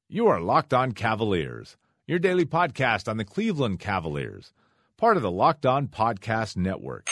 You are Locked On Cavaliers, your daily podcast on the Cleveland Cavaliers, part of the Locked On Podcast Network.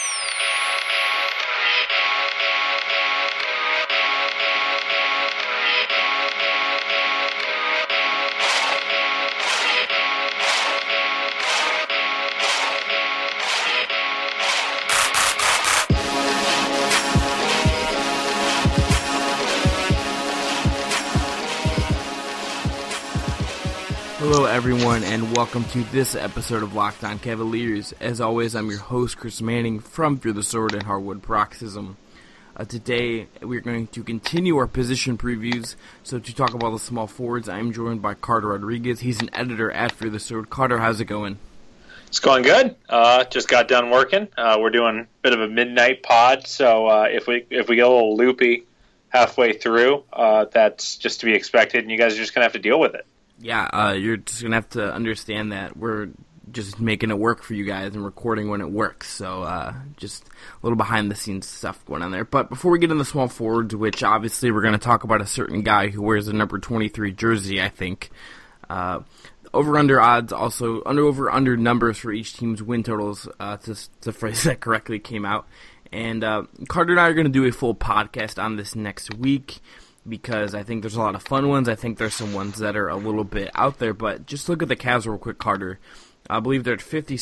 Hello everyone, and welcome to this episode of Locked On Cavaliers. As always, I'm your host, Chris Manning, from Through the Sword and Hardwood Paroxysm. Today, we're going to continue our position previews. So to talk about the small forwards, I'm joined by Carter Rodriguez. He's an editor at Through the Sword. Carter, how's it going? It's going good. Just got done working. We're doing a bit of a midnight pod, so if we get a little loopy halfway through, that's just to be expected, and you guys are just going to have to deal with it. Yeah, you're just going to have to understand that we're just making it work for you guys and recording when it works. So just a little behind-the-scenes stuff going on there. But before we get into the small forwards, which obviously we're going to talk about a certain guy who wears the number 23 jersey, I think. Over-under odds also, over-under numbers for each team's win totals, to phrase that correctly, came out. And Carter and I are going to do a full podcast on this next week, because I think there's a lot of fun ones. I think there's some ones that are a little bit out there, but just look at the Cavs real quick, Carter. I believe they're at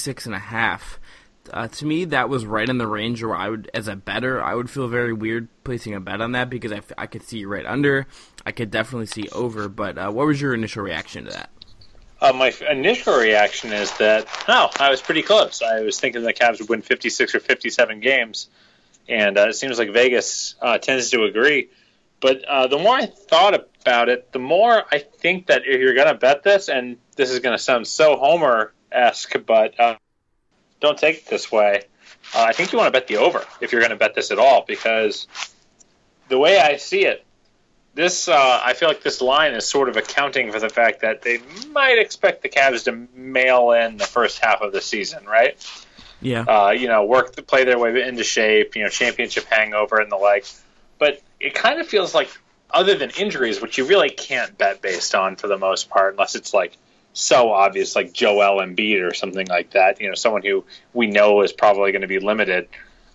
56.5. To me, that was right in the range where I would, as a bettor, I would feel very weird placing a bet on that, because I could see right under. I could definitely see over, but what was your initial reaction to that? My initial reaction is that, I was pretty close. I was thinking the Cavs would win 56 or 57 games, and it seems like Vegas tends to agree. But the more I thought about it, the more I think that if you're going to bet this, and this is going to sound so Homer-esque, but don't take it this way, I think you want to bet the over if you're going to bet this at all, because the way I see it, this I feel like this line is sort of accounting for the fact that they might expect the Cavs to mail in the first half of the season, right? Yeah. Play their way into shape, championship hangover and the like. But it kind of feels like, other than injuries, which you really can't bet based on for the most part, unless it's like so obvious, like Joel Embiid or something like that, someone who we know is probably going to be limited.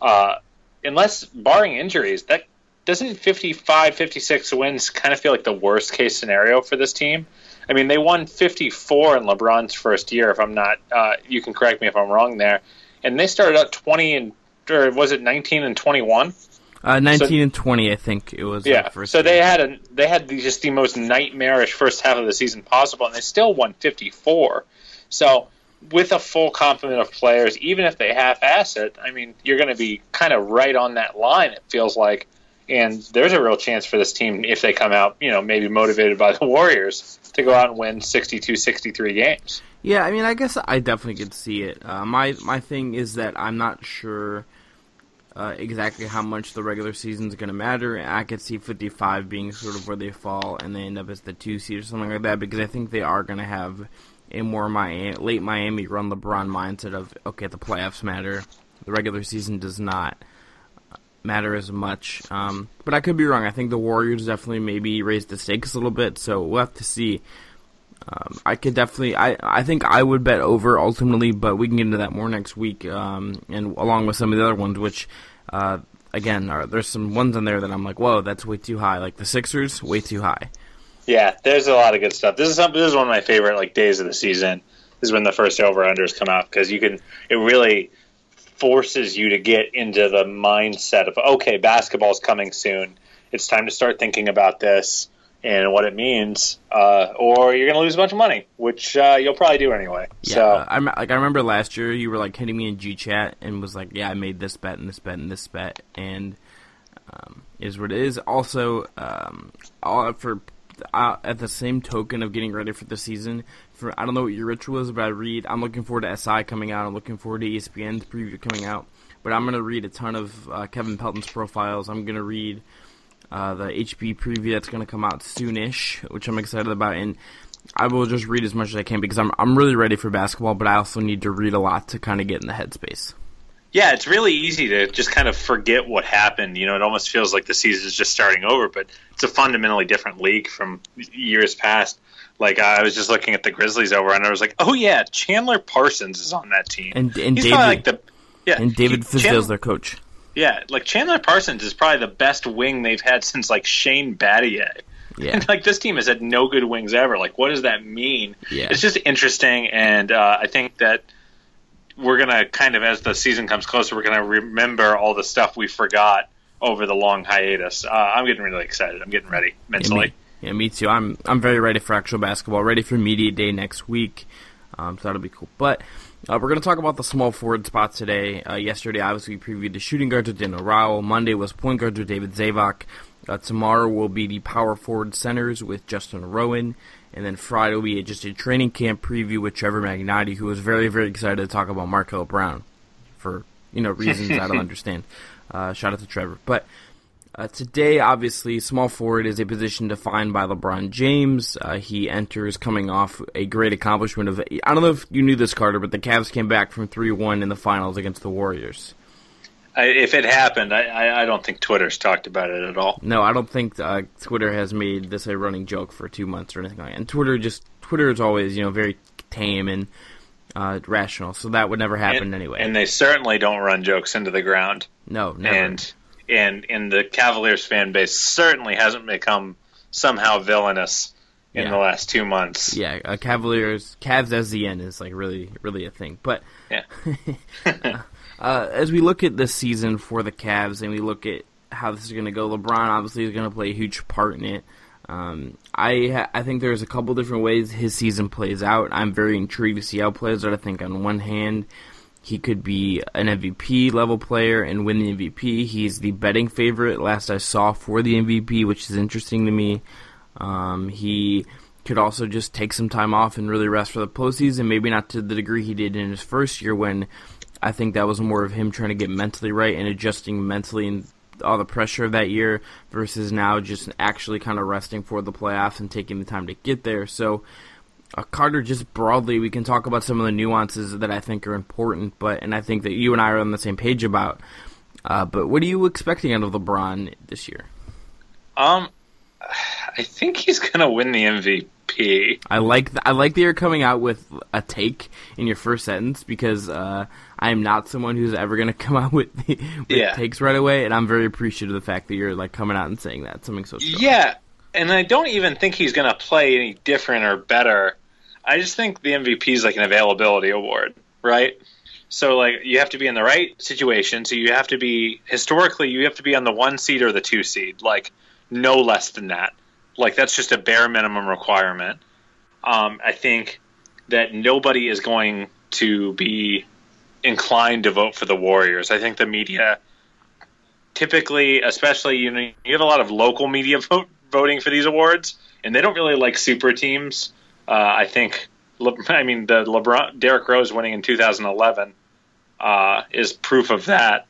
Unless, barring injuries, that doesn't 55, 56 wins kind of feel like the worst case scenario for this team? I mean, they won 54 in LeBron's first year, if I'm not, you can correct me if I'm wrong there. And they started out 19 and 21? 19 and 20, I think it was. Yeah, first so game. they had just the most nightmarish first half of the season possible, and they still won 54. So with a full complement of players, even if they half-ass it, I mean, you're going to be kind of right on that line, it feels like. And there's a real chance for this team, if they come out, maybe motivated by the Warriors, to go out and win 62, 63 games. Yeah, I mean, I guess I definitely could see it. My thing is that I'm not sure exactly how much the regular season is going to matter. I could see 55 being sort of where they fall and they end up as the 2 seed or something like that, because I think they are going to have a more late Miami run LeBron mindset of, okay, the playoffs matter, the regular season does not matter as much. But I could be wrong. I think the Warriors definitely maybe raised the stakes a little bit, so we'll have to see. I could definitely, I think I would bet over ultimately, but we can get into that more next week, and along with some of the other ones, which, again, there's some ones in there that I'm like, whoa, that's way too high. Like the Sixers, way too high. Yeah, there's a lot of good stuff. This is one of my favorite days of the season. This is when the first over-unders come out, because it really forces you to get into the mindset of, okay, basketball's coming soon. It's time to start thinking about this and what it means, or you're going to lose a bunch of money, which you'll probably do anyway. Yeah, so I remember last year you were hitting me in G-Chat and was like, yeah, I made this bet and this bet and this bet, and is what it is. Also, at the same token of getting ready for the season, I don't know what your ritual is, but I'm looking forward to SI coming out. I'm looking forward to ESPN's preview coming out. But I'm going to read a ton of Kevin Pelton's profiles. I'm going to read the HB preview that's going to come out soonish, which I'm excited about. And I will just read as much as I can, because I'm really ready for basketball, but I also need to read a lot to kind of get in the headspace. Yeah, it's really easy to just kind of forget what happened. You know, it almost feels like the season is just starting over, but it's a fundamentally different league from years past. Like, I was just looking at the Grizzlies over, and I was like, oh, yeah, Chandler Parsons is on that team. And He's David, probably like and David Fizdale's their coach. Yeah, like, Chandler Parsons is probably the best wing they've had since, like, Shane Battier. Yeah. And, like, this team has had no good wings ever. Like, what does that mean? Yeah. It's just interesting, and I think that we're going to kind of, as the season comes closer, we're going to remember all the stuff we forgot over the long hiatus. I'm getting really excited. I'm getting ready mentally. Yeah, me too. I'm very ready for actual basketball, ready for media day next week, so that'll be cool. But we're going to talk about the small forward spots today. Yesterday, obviously, we previewed the shooting guards with Daniel Rowell. Monday was point guards with David Zavak. Tomorrow will be the power forward centers with Justin Rowan. And then Friday will be just a training camp preview with Trevor Magnotti, who was very, very excited to talk about Markel Brown for reasons I don't understand. Shout out to Trevor. But today, obviously, small forward is a position defined by LeBron James. He enters coming off a great accomplishment of, I don't know if you knew this, Carter, but the Cavs came back from 3-1 in the finals against the Warriors. If it happened, I don't think Twitter's talked about it at all. No, I don't think Twitter has made this a running joke for 2 months or anything like that. And Twitter is always, very tame and rational, so that would never happen anyway. And they certainly don't run jokes into the ground. No, never. And the Cavaliers fan base certainly hasn't become somehow villainous in the last 2 months. Yeah, Cavs as the end is like really, really a thing. But yeah. As we look at this season for the Cavs and we look at how this is going to go, LeBron obviously is going to play a huge part in it. I think there's a couple different ways his season plays out. I'm very intrigued to see how it plays out. I think on one hand, he could be an MVP level player and win the MVP. He's the betting favorite last I saw for the MVP, which is interesting to me. He could also just take some time off and really rest for the postseason, maybe not to the degree he did in his first year when I think that was more of him trying to get mentally right and adjusting mentally and all the pressure of that year versus now just actually kind of resting for the playoffs and taking the time to get there. So, Carter, just broadly, we can talk about some of the nuances that I think are important, and I think that you and I are on the same page about. But what are you expecting out of LeBron this year? I think he's going to win the MVP. I like that you're coming out with a take in your first sentence because I am not someone who's ever going to come out with takes right away, and I'm very appreciative of the fact that you're like coming out and saying that something so strong. Yeah, and I don't even think he's going to play any different or better. I just think the MVP is like an availability award, right? So like you have to be in the right situation. So you have to be you have to be on the 1 seed or the 2 seed, like no less than that. Like, that's just a bare minimum requirement. I think that nobody is going to be inclined to vote for the Warriors. I think the media typically, especially, you have a lot of local media voting for these awards, and they don't really like super teams. I think, the LeBron, Derrick Rose winning in 2011 is proof of that.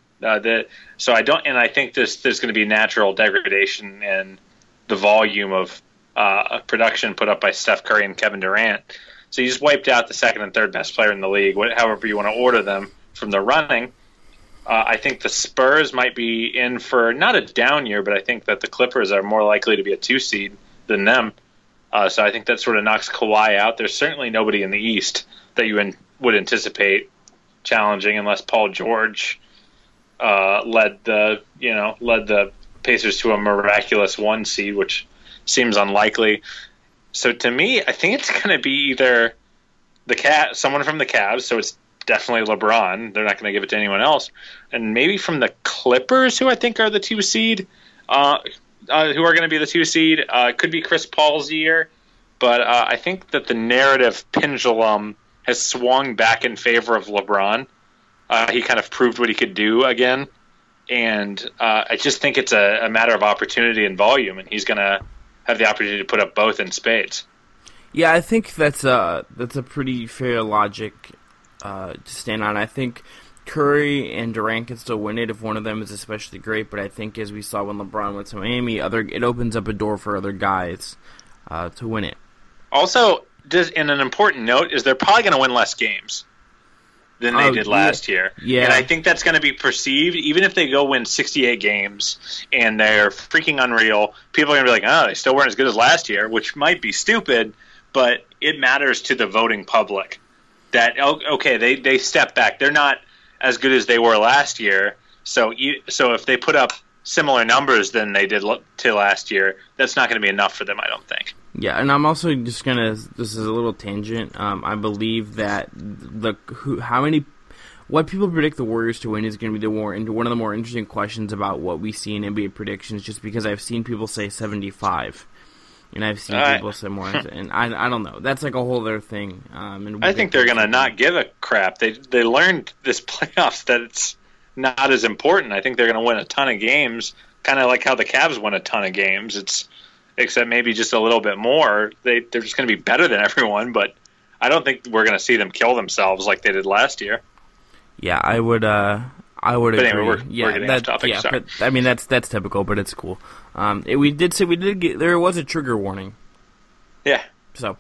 I think there's going to be natural degradation in the volume of production put up by Steph Curry and Kevin Durant. So you just wiped out the second and third best player in the league, however you want to order them from the running. I think the Spurs might be in for not a down year, but I think that the Clippers are more likely to be a 2 seed than them. So I think that sort of knocks Kawhi out. There's certainly nobody in the East that you would anticipate challenging unless Paul George led the Pacers to a miraculous 1 seed, which seems unlikely. So to me, I think it's going to be either someone from the Cavs, so it's definitely LeBron. They're not going to give it to anyone else. And maybe from the Clippers, who I think are the 2 seed, who are going to be the 2 seed. Could be Chris Paul's year, but I think that the narrative pendulum has swung back in favor of LeBron. He kind of proved what he could do again. And I just think it's a matter of opportunity and volume, and he's going to have the opportunity to put up both in spades. Yeah, I think that's a pretty fair logic to stand on. I think Curry and Durant can still win it if one of them is especially great, but I think as we saw when LeBron went to Miami, it opens up a door for other guys to win it. Also, in an important note, is they're probably going to win less games. than they did last year. Yeah. And I think that's going to be perceived, even if they go win 68 games and they're freaking unreal, people are going to be like, oh, they still weren't as good as last year, which might be stupid, but it matters to the voting public that, okay, they step back. They're not as good as they were last year, so if they put up similar numbers than they did to last year, that's not going to be enough for them, I don't think. Yeah, and I'm also just gonna. This is a little tangent. I believe that what people predict the Warriors to win is going to be one of the more interesting questions about what we see in NBA predictions. Just because I've seen people say 75, and I've seen people say more, and I don't know. That's like a whole other thing. And I think they're going to not give a crap. They learned this playoffs that it's not as important. I think they're going to win a ton of games, kind of like how the Cavs won a ton of games. Except maybe just a little bit more. They're just going to be better than everyone, but I don't think we're going to see them kill themselves like they did last year. Yeah, I would agree. Anyway, we're getting off topic. Yeah, sorry. but, I mean that's typical, but it's cool. We did get there was a trigger warning. Yeah. So.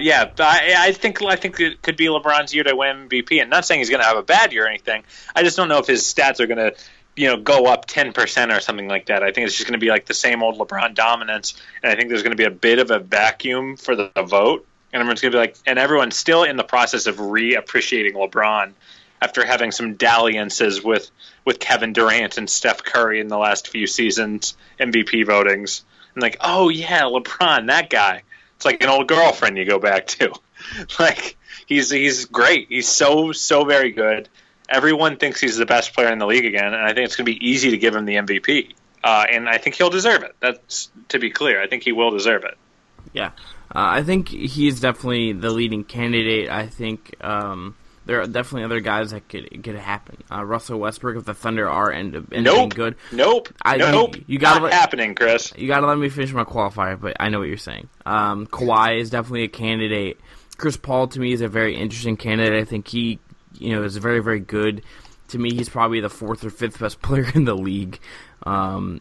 I think it could be LeBron's year to win MVP. And not saying he's going to have a bad year or anything. I just don't know if his stats are going to, go up 10% or something like that. I think it's just going to be like the same old LeBron dominance, and I think there's going to be a bit of a vacuum for the vote, and everyone's going to be like, and everyone's still in the process of reappreciating LeBron after having some dalliances with Kevin Durant and Steph Curry in the last few seasons, MVP votings, and like, oh yeah, LeBron, that guy. It's like an old girlfriend you go back to. Like he's great. He's so very good. Everyone thinks he's the best player in the league again, and I think it's going to be easy to give him the MVP. And I think he'll deserve it. That's to be clear. I think he will deserve it. Yeah. I think he's definitely the leading candidate. I think there are definitely other guys that could happen. Russell Westbrook, if the Thunder are ending good. Nope. You gotta not happening, Chris. You got to let me finish my qualifier, but I know what you're saying. Kawhi is definitely a candidate. Chris Paul, to me, is a very interesting candidate. I think he is very, very good. To me, he's probably the fourth or fifth best player in the league. And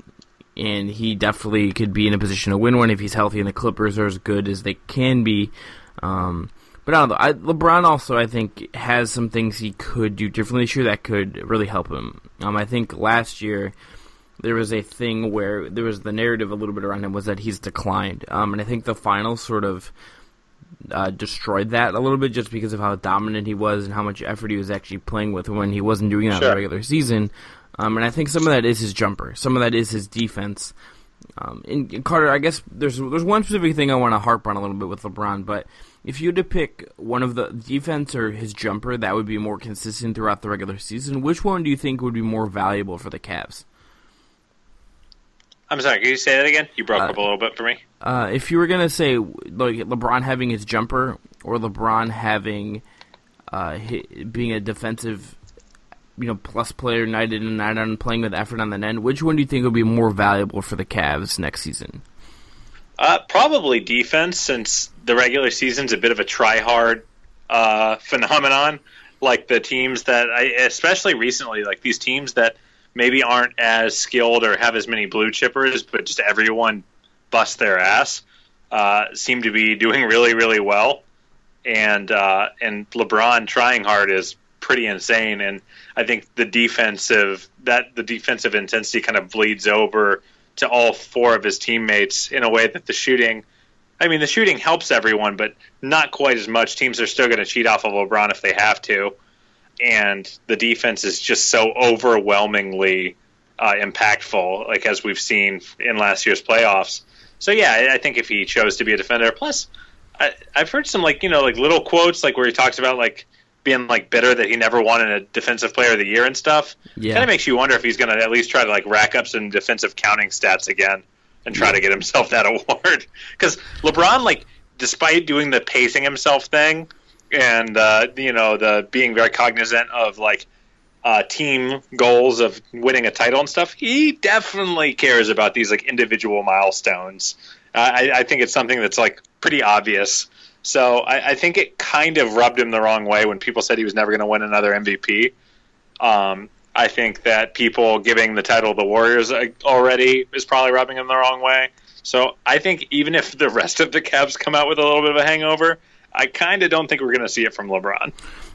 he definitely could be in a position to win one if he's healthy, and the Clippers are as good as they can be. But I don't know. LeBron also, I think, has some things he could do differently this year that could really help him. I think last year there was a thing where there was the narrative a little bit around him was that he's declined. And I think the finals sort of destroyed that a little bit just because of how dominant he was and how much effort he was actually playing with when he wasn't doing that in the regular season. And I think some of that is his jumper. Some of that is his defense. And Carter, I guess there's one specific thing I want to harp on a little bit with LeBron, but if you had to pick one of the defense or his jumper that would be more consistent throughout the regular season, which one do you think would be more valuable for the Cavs? I'm sorry, can you say that again? You broke up a little bit for me. If you were going to say like LeBron having his jumper or LeBron having being a defensive plus player night in and night out and playing with effort on the end, which one do you think would be more valuable for the Cavs next season? Probably defense, since the regular season's a bit of a try-hard phenomenon. Like the teams that, especially recently, like these teams that maybe aren't as skilled or have as many blue chippers, but just everyone busts their ass, seem to be doing really, really well. And LeBron trying hard is pretty insane. And I think the defensive intensity kind of bleeds over to all four of his teammates in a way that the shooting helps everyone, but not quite as much. Teams are still going to cheat off of LeBron if they have to. And the defense is just so overwhelmingly impactful, like as we've seen in last year's playoffs. So yeah, I think if he chose to be a defender, plus I've heard some like little quotes like where he talks about like being like bitter that he never won a defensive player of the year and stuff. Yeah. Kind of makes you wonder if he's going to at least try to like rack up some defensive counting stats again and try to get himself that award. Because LeBron, like, despite doing the pacing himself thing and the being very cognizant of like team goals of winning a title and stuff, he definitely cares about these like individual milestones. I think it's something that's like pretty obvious. So I think it kind of rubbed him the wrong way when people said he was never going to win another MVP. I think that people giving the title to the Warriors already is probably rubbing him the wrong way. So I think even if the rest of the Cavs come out with a little bit of a hangover, I kind of don't think we're going to see it from LeBron.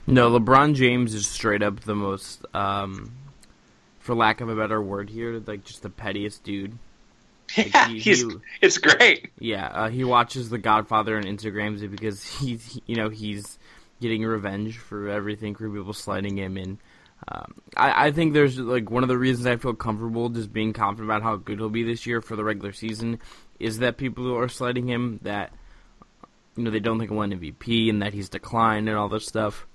No, LeBron James is straight up the most, for lack of a better word here, like just the pettiest dude. Like Yeah, it's great. Yeah, he watches The Godfather and Instagrams it because he's getting revenge for everything for people sliding him in. I think there's like one of the reasons I feel comfortable just being confident about how good he'll be this year for the regular season is that people who are sliding him that they don't think he'll win MVP and that he's declined and all this stuff.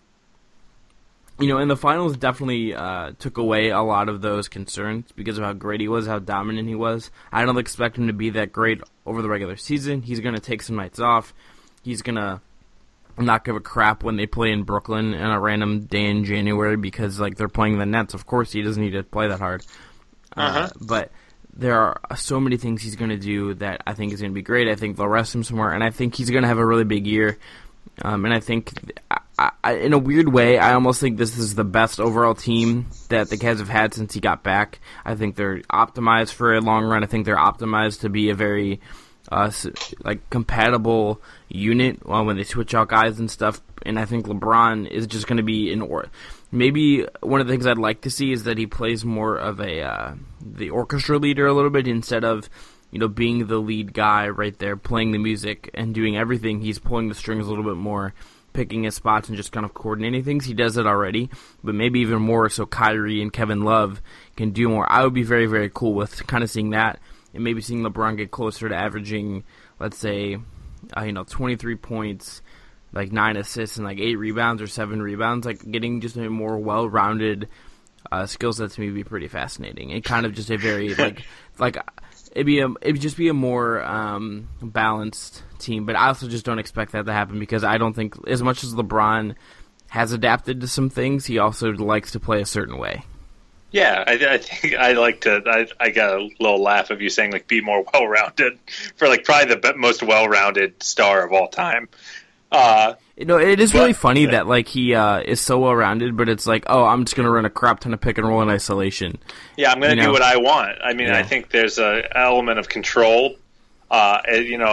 And the finals definitely took away a lot of those concerns because of how great he was, how dominant he was. I don't expect him to be that great over the regular season. He's going to take some nights off. He's going to not give a crap when they play in Brooklyn on a random day in January because they're playing the Nets. Of course, he doesn't need to play that hard. But there are so many things he's going to do that I think is going to be great. I think they'll rest him somewhere, and I think he's going to have a really big year. And I think, in a weird way, I almost think this is the best overall team that the Cavs have had since he got back. I think they're optimized for a long run. I think they're optimized to be a very compatible unit when they switch out guys and stuff. And I think LeBron is just going to be maybe one of the things I'd like to see is that he plays more of the orchestra leader a little bit instead of being the lead guy right there, playing the music and doing everything. He's pulling the strings a little bit more, picking his spots and just kind of coordinating things. He does it already, but maybe even more so Kyrie and Kevin Love can do more. I would be very, very cool with kind of seeing that and maybe seeing LeBron get closer to averaging, let's say, 23 points, 9 assists and 8 rebounds or 7 rebounds, getting just a more well-rounded skill set to me would be pretty fascinating. And kind of just a very, it'd just be a more balanced team, but I also just don't expect that to happen because I don't think, as much as LeBron has adapted to some things, he also likes to play a certain way. Yeah, I think I like to. I got a little laugh of you saying be more well-rounded for probably the most well-rounded star of all time. It is really funny that he is so well-rounded, but it's I'm just gonna run a crap ton of pick and roll in isolation. Yeah, I'm gonna do what I want. I mean, I think there's an element of control, but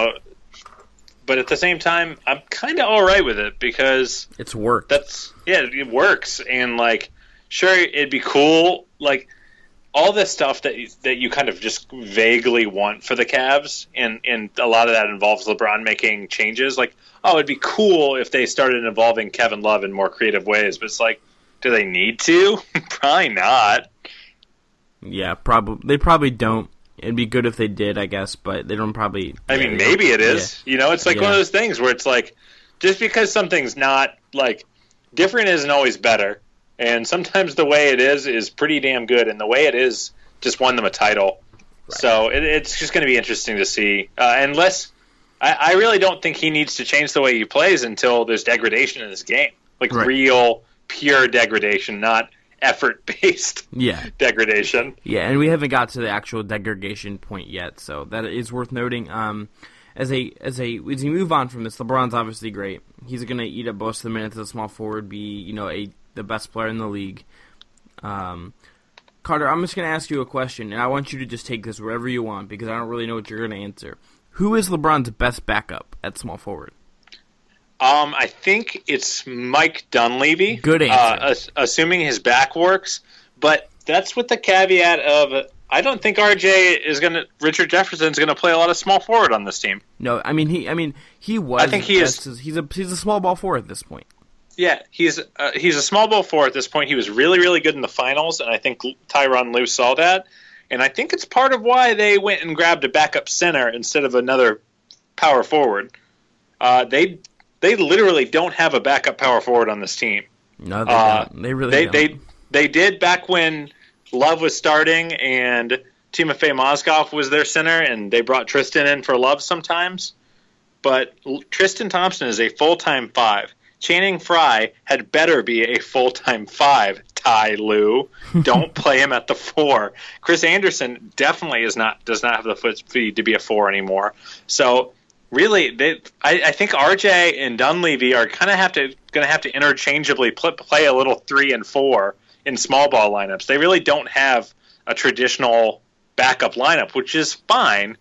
at the same time, I'm kind of all right with it because it's work. It works, and sure, it'd be cool, all this stuff that you kind of just vaguely want for the Cavs, and a lot of that involves LeBron making changes. It'd be cool if they started involving Kevin Love in more creative ways, but it's do they need to? Probably not. Yeah, they probably don't. It'd be good if they did, I guess, but they don't probably... I mean, maybe it is. Yeah. It's one of those things where it's just because something's not, different isn't always better. And sometimes the way it is pretty damn good, and the way it is just won them a title. Right. So it's just going to be interesting to see. Unless I really don't think he needs to change the way he plays until there's degradation in his game, real pure degradation, not effort-based degradation. Yeah, and we haven't got to the actual degradation point yet, so that is worth noting. As we move on from this, LeBron's obviously great. He's going to eat up most of the minutes as a small forward, be the best player in the league. Carter, I'm just going to ask you a question, and I want you to just take this wherever you want because I don't really know what you're going to answer. Who is LeBron's best backup at small forward? I think it's Mike Dunleavy. Good answer. Assuming his back works, but that's with the caveat of I don't think Richard Jefferson's gonna play a lot of small forward on this team. No, he was. I think he is. He's a small ball forward at this point. Yeah, he's a small ball forward at this point. He was really, really good in the finals, and I think Tyronn Lue saw that. And I think it's part of why they went and grabbed a backup center instead of another power forward. They literally don't have a backup power forward on this team. No, they don't. They really don't. They did back when Love was starting and Timofey Mozgov was their center, and they brought Tristan in for Love sometimes. But Tristan Thompson is a full-time 5. Channing Frye had better be a full-time 5, Ty Lue. Don't play him at the 4. Chris Anderson definitely does not have the foot speed to be a 4 anymore. So really, I think RJ and Dunleavy are kind of going to have to interchangeably play a little 3 and 4 in small ball lineups. They really don't have a traditional backup lineup, which is fine.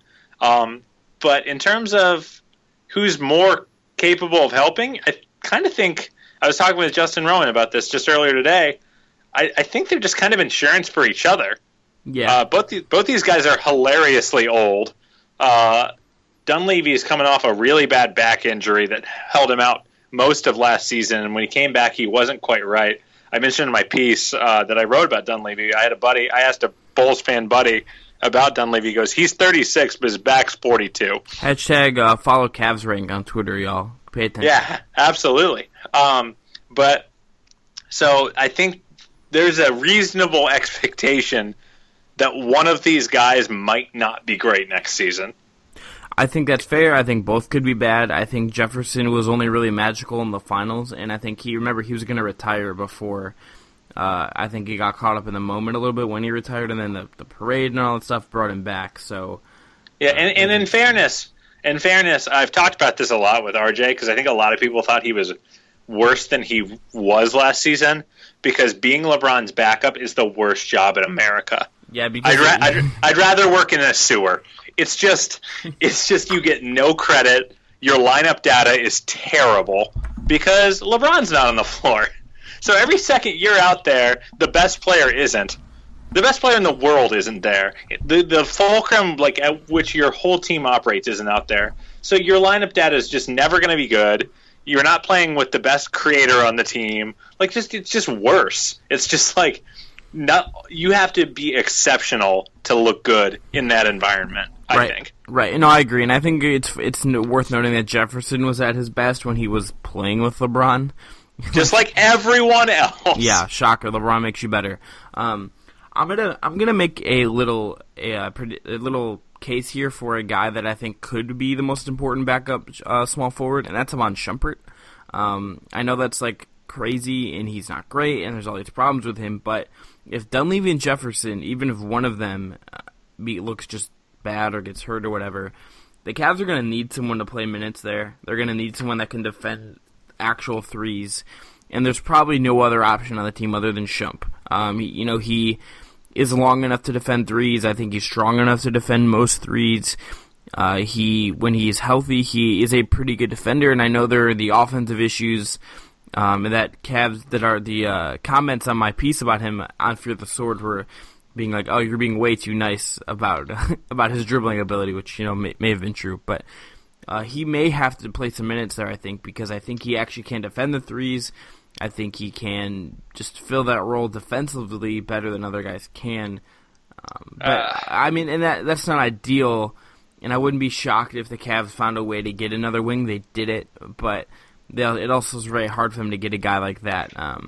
But in terms of who's more capable of helping, I kind of think I was talking with Justin Rowan about this just earlier today. I think they're just kind of insurance for each other. Yeah. Both these guys are hilariously old. Dunleavy is coming off a really bad back injury that held him out most of last season, and when he came back, he wasn't quite right. I mentioned in my piece that I wrote about Dunleavy. I asked a Bulls fan buddy about Dunleavy. He goes, he's 36, but his back's 42. Hashtag follow Cavs Rank on Twitter, y'all. Pay attention. Yeah, absolutely. But so I think there's a reasonable expectation that one of these guys might not be great next season. I think that's fair. I think both could be bad. I think Jefferson was only really magical in the finals, and I think he was going to retire before. I think he got caught up in the moment a little bit when he retired, and then the parade and all that stuff brought him back. So yeah, and in fairness, I've talked about this a lot with RJ because I think a lot of people thought he was worse than he was last season because being LeBron's backup is the worst job in America. Yeah, because I'd rather work in a sewer. It's just you get no credit. Your lineup data is terrible because LeBron's not on the floor. So every second you're out there, the best player isn't. The best player in the world isn't there. The fulcrum at which your whole team operates isn't out there. So your lineup data is just never going to be good. You're not playing with the best creator on the team. It's just worse. It's just you have to be exceptional to look good in that environment. I think. Right. No, I agree, and I think it's worth noting that Jefferson was at his best when he was playing with LeBron, just like everyone else. Yeah, shocker. LeBron makes you better. I'm gonna make a little case here for a guy that I think could be the most important backup small forward, and that's Iman Shumpert. I know that's crazy, and he's not great, and there's all these problems with him. But if Dunleavy and Jefferson, even if one of them looks just bad or gets hurt or whatever, the Cavs are going to need someone to play minutes there. They're going to need someone that can defend actual threes, and there's probably no other option on the team other than Shump. He is long enough to defend threes. I think he's strong enough to defend most threes. When he's healthy, he is a pretty good defender, and I know there are the offensive issues that Cavs that are the comments on my piece about him on Fear the Sword were being like, oh, you're being way too nice about his dribbling ability, which may have been true, but he may have to play some minutes there, I think, because I think he actually can defend the threes. I think he can just fill that role defensively better than other guys can. That's not ideal, and I wouldn't be shocked if the Cavs found a way to get another wing. They did it, but it also is very hard for them to get a guy like that.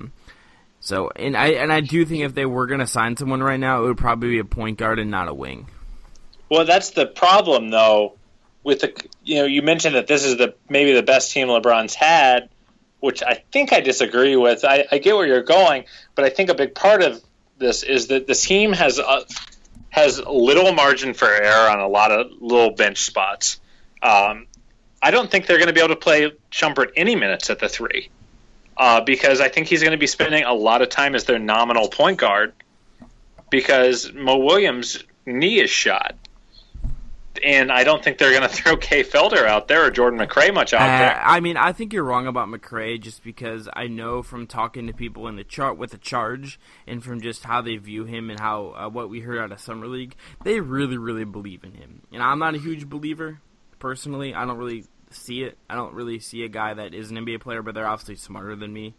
I do think if they were going to sign someone right now, it would probably be a point guard and not a wing. Well, that's the problem, though. With you mentioned that this is maybe the best team LeBron's had, which I think I disagree with. I get where you're going, but I think a big part of this is that the team has little margin for error on a lot of little bench spots. I don't think they're going to be able to play Shumpert any minutes at the 3 because I think he's going to be spending a lot of time as their nominal point guard because Mo Williams' knee is shot. And I don't think they're going to throw Kay Felder out there or Jordan McRae much out there. I think you're wrong about McRae just because I know from talking to people in the with the Charge and from just how they view him and how what we heard out of Summer League, they really, really believe in him. And I'm not a huge believer, personally. I don't really see it. I don't really see a guy that is an NBA player, but they're obviously smarter than me.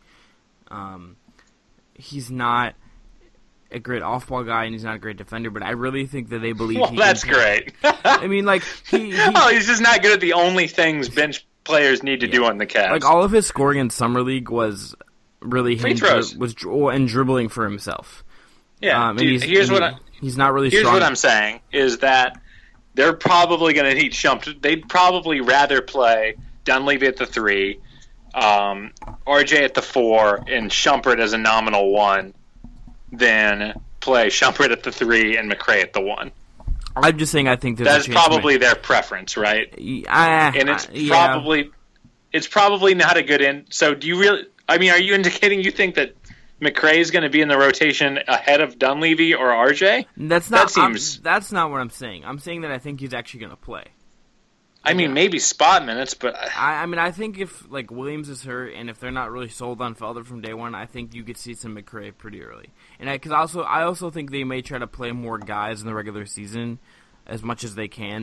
He's not a great off-ball guy, and he's not a great defender, but I really think that they believe well, that's great. He's just not good at the only things bench players need to do on the Cavs. All of his scoring in Summer League was really free throws. And dribbling for himself. Yeah, he's not really strong. Here's what I'm saying, is that they're probably going to need Shump. They'd probably rather play Dunleavy at the 3, RJ at the 4, and Shumpert as a nominal 1, than play Shumpert at the 3 and McRae at the 1. I'm just saying I think that's probably their preference, right? And it's probably not a good end. So do you really? I mean, are you indicating you think that McRae is going to be in the rotation ahead of Dunleavy or RJ? That's not what I'm saying. I'm saying that I think he's actually going to play. I mean, maybe spot minutes, but I think if like Williams is hurt and if they're not really sold on Felder from day one, I think you could see some McRae pretty early. And I also think they may try to play more guys in the regular season as much as they can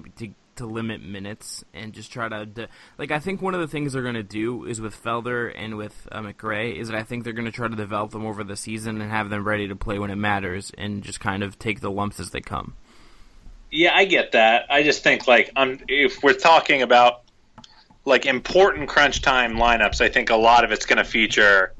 to limit minutes and just try to I think one of the things they're going to do is with Felder and with McRae is that I think they're going to try to develop them over the season and have them ready to play when it matters and just kind of take the lumps as they come. Yeah, I get that. I just think if we're talking about important crunch time lineups, I think a lot of it's going to feature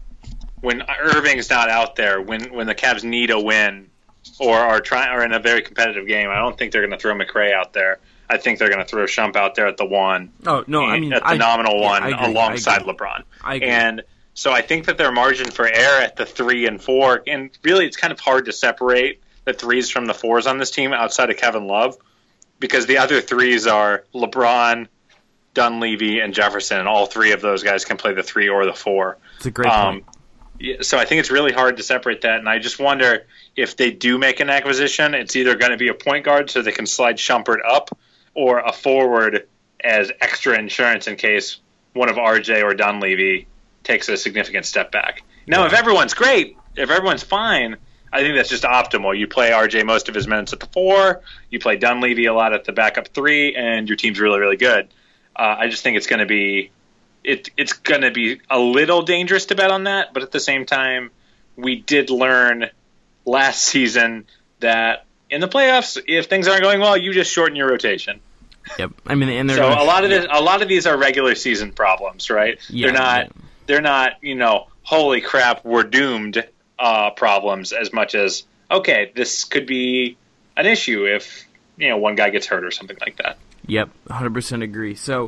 when Irving's not out there, when the Cavs need a win or are in a very competitive game. I don't think they're going to throw McRae out there. I think they're going to throw Shump out there at the 1. Oh no, I mean at the nominal 1 alongside I agree. LeBron. I agree. And so I think that their margin for error at the 3 and 4, and really it's kind of hard to separate the 3s from the 4s on this team outside of Kevin Love, because the other 3s are LeBron, Dunleavy, and Jefferson, and all 3 of those guys can play the 3 or the 4. It's a great point. Yeah, so I think it's really hard to separate that, and I just wonder if they do make an acquisition, it's either going to be a point guard so they can slide Shumpert up, or a forward as extra insurance in case one of RJ or Dunleavy takes a significant step back. Now, if everyone's great, if everyone's fine, I think that's just optimal. You play RJ most of his minutes at the 4, you play Dunleavy a lot at the backup 3, and your team's really, really good. I just think it's going to be it's going to be a little dangerous to bet on that, but at the same time, we did learn last season that in the playoffs, if things aren't going well, you just shorten your rotation. Yep, I mean, and so a lot of these are regular season problems, right? Yeah, they're not holy crap, we're doomed problems as much as okay, this could be an issue if one guy gets hurt or something like that. Yep, 100% agree. So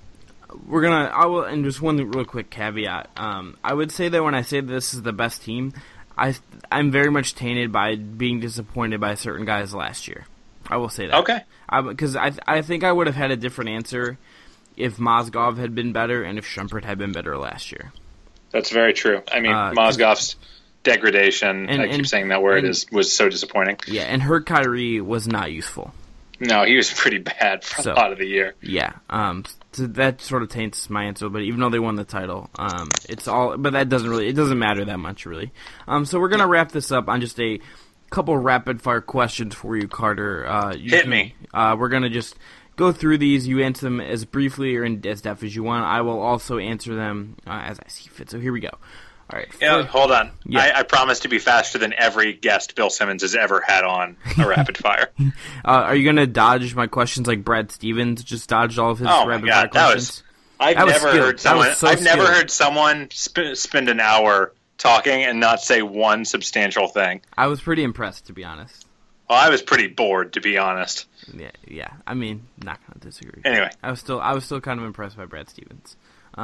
and just one real quick caveat. I would say that when I say this is the best team, I'm very much tainted by being disappointed by certain guys last year. I will say that. Okay. Because I think I would have had a different answer if Mozgov had been better and if Shumpert had been better last year. That's very true. I mean, Mozgov's degradation, I keep saying that word, was so disappointing. Yeah, and hurt Kyrie was not useful. No, he was pretty bad for a lot of the year. Yeah, so that sort of taints my answer. But even though they won the title, but that doesn't matter that much really. So we're gonna wrap this up on just a couple rapid fire questions for you, Carter. Hit me. We're gonna just go through these. You answer them as briefly or in as depth as you want. I will also answer them as I see fit. So here we go. All right. Yeah, hold on. Yeah. I promise to be faster than every guest Bill Simmons has ever had on a rapid fire. Are you going to dodge my questions like Brad Stevens just dodged all of his rapid fire questions? I've never heard someone spend an hour talking and not say one substantial thing. I was pretty impressed, to be honest. Well, I was pretty bored, to be honest. Yeah. I mean, not going to disagree. Anyway, I was still kind of impressed by Brad Stevens.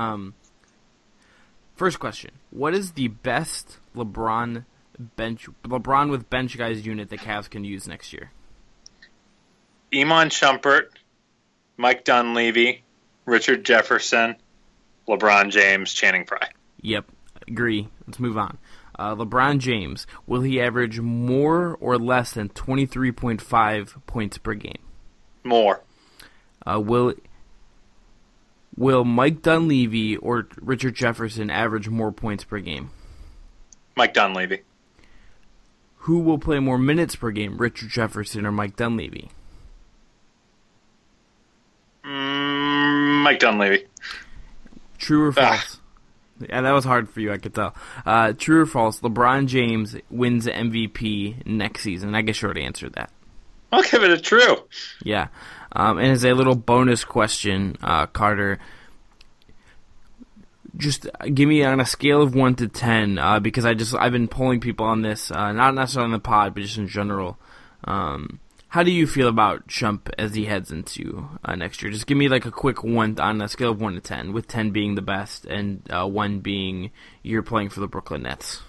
First question: what is the best LeBron with bench guys unit the Cavs can use next year? Iman Shumpert, Mike Dunleavy, Richard Jefferson, LeBron James, Channing Frye. Yep, agree. Let's move on. LeBron James, will he average more or less than 23.5 points per game? More. Will Mike Dunleavy or Richard Jefferson average more points per game? Mike Dunleavy. Who will play more minutes per game, Richard Jefferson or Mike Dunleavy? Mike Dunleavy. True or false? Yeah, that was hard for you, I could tell. True or false, LeBron James wins the MVP next season? I guess short answer that. I'll give it a true. Yeah. And as a little bonus question, Carter, just give me on a scale of 1 to 10, because I've been polling people on this, not necessarily on the pod, but just in general. How do you feel about Shump as he heads into next year? Just give me like a quick 1 on a scale of 1 to 10, with 10 being the best and 1 being you're playing for the Brooklyn Nets.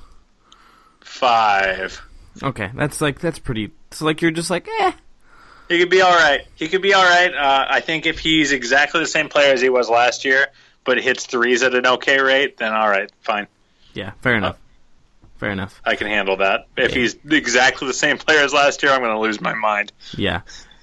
5. Okay, that's pretty. So like you're just like He could be all right. I think if he's exactly the same player as he was last year, but hits threes at an okay rate, then all right, fine. Yeah, fair enough. Fair enough. I can handle that. If he's exactly the same player as last year, I'm going to lose my mind. Yeah.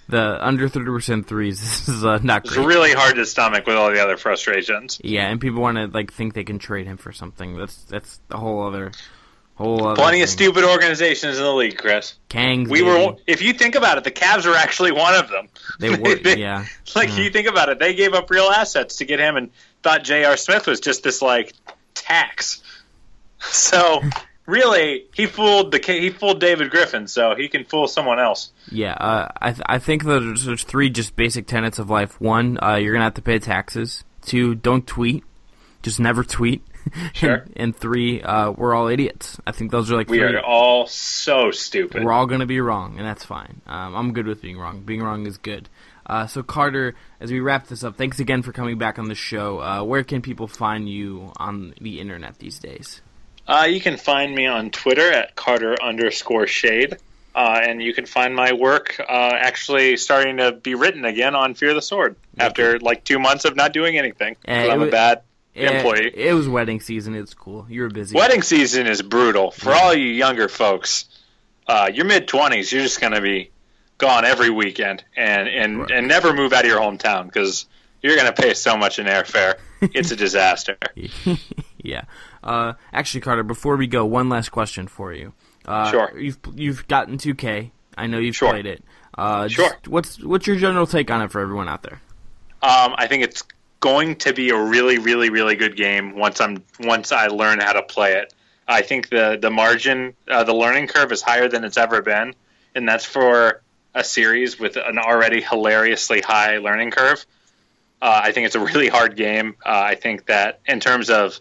The under 30% threes is not great. It's really hard to stomach with all the other frustrations. Yeah, and people want to think they can trade him for something. That's a whole other Plenty of stupid organizations in the league, Chris. Kangs. If you think about it, the Cavs were actually one of them. They were, yeah. You think about it, they gave up real assets to get him, and thought J.R. Smith was just this tax. So really, he fooled David Griffin, so he can fool someone else. Yeah, I think that there's 3 just basic tenets of life. 1, you're gonna have to pay taxes. 2, don't tweet. Just never tweet. Sure. And 3, we're all idiots. I think those are 3. We are all so stupid. We're all going to be wrong, and that's fine. I'm good with being wrong. Being wrong is good. So, Carter, as we wrap this up, thanks again for coming back on the show. Where can people find you on the internet these days? You can find me on Twitter at Carter_Shade. And you can find my work actually starting to be written again on Fear the Sword after 2 months of not doing anything. I'm a bad employee. It was wedding season. It's cool. You were busy. Wedding season is brutal. For all you younger folks, your mid-20s, you're just going to be gone every weekend and never move out of your hometown because you're going to pay so much in airfare. It's a disaster. Yeah. Actually, Carter, before we go, one last question for you. Sure. You've gotten 2K. I know you've played it. Sure. What's your general take on it for everyone out there? I think it's going to be a really, really, really good game once I learn how to play it. I think the margin, the learning curve is higher than it's ever been, and that's for a series with an already hilariously high learning curve. I think it's a really hard game. I think that in terms of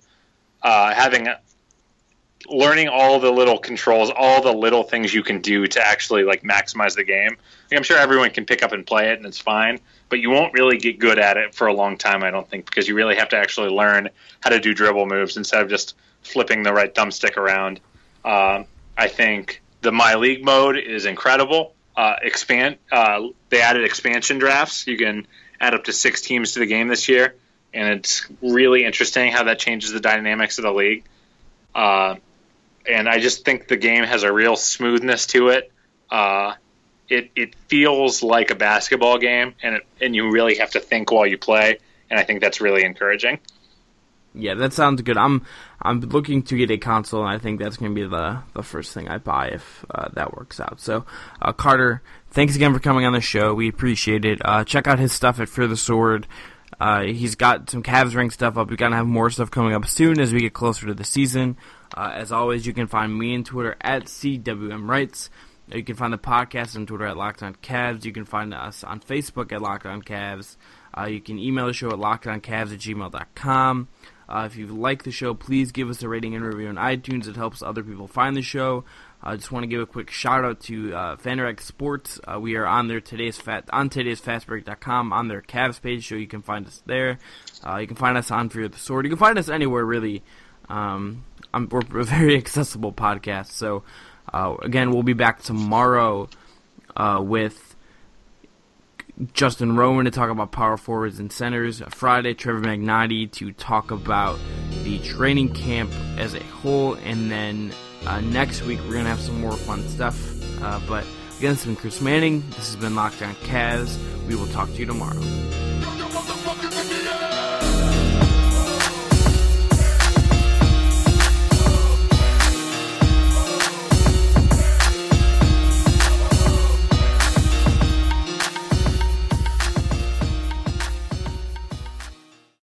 learning all the little controls, all the little things you can do to actually maximize the game. I'm sure everyone can pick up and play it, and it's fine, but you won't really get good at it for a long time, I don't think, because you really have to actually learn how to do dribble moves instead of just flipping the right thumbstick around. I think the My League mode is incredible. They added expansion drafts. You can add up to 6 teams to the game this year, and it's really interesting how that changes the dynamics of the league. And I just think the game has a real smoothness to it. It feels like a basketball game, and you really have to think while you play, and I think that's really encouraging. Yeah, that sounds good. I'm looking to get a console, and I think that's going to be the first thing I buy if that works out. So, Carter, thanks again for coming on the show. We appreciate it. Check out his stuff at Fear the Sword. He's got some Cavs ring stuff up. We're going to have more stuff coming up soon as we get closer to the season. As always, you can find me on Twitter at CWMWrights. You can find the podcast on Twitter at Locked On Cavs. You can find us on Facebook at Locked On Cavs. You can email the show at lockedoncavs@gmail.com. If you like the show, please give us a rating and review on iTunes. It helps other people find the show. I just want to give a quick shout-out to Fanrag Sports. We are on their today'sfastbreak.com on their Cavs page, so you can find us there. You can find us on Fear the Sword. You can find us anywhere, really. We're a very accessible podcast. So, again, we'll be back tomorrow with Justin Rowan to talk about power forwards and centers. Friday, Trevor Magnotti to talk about the training camp as a whole. And then next week, we're going to have some more fun stuff. But again, this has been Chris Manning. This has been Locked On Cavs. We will talk to you tomorrow.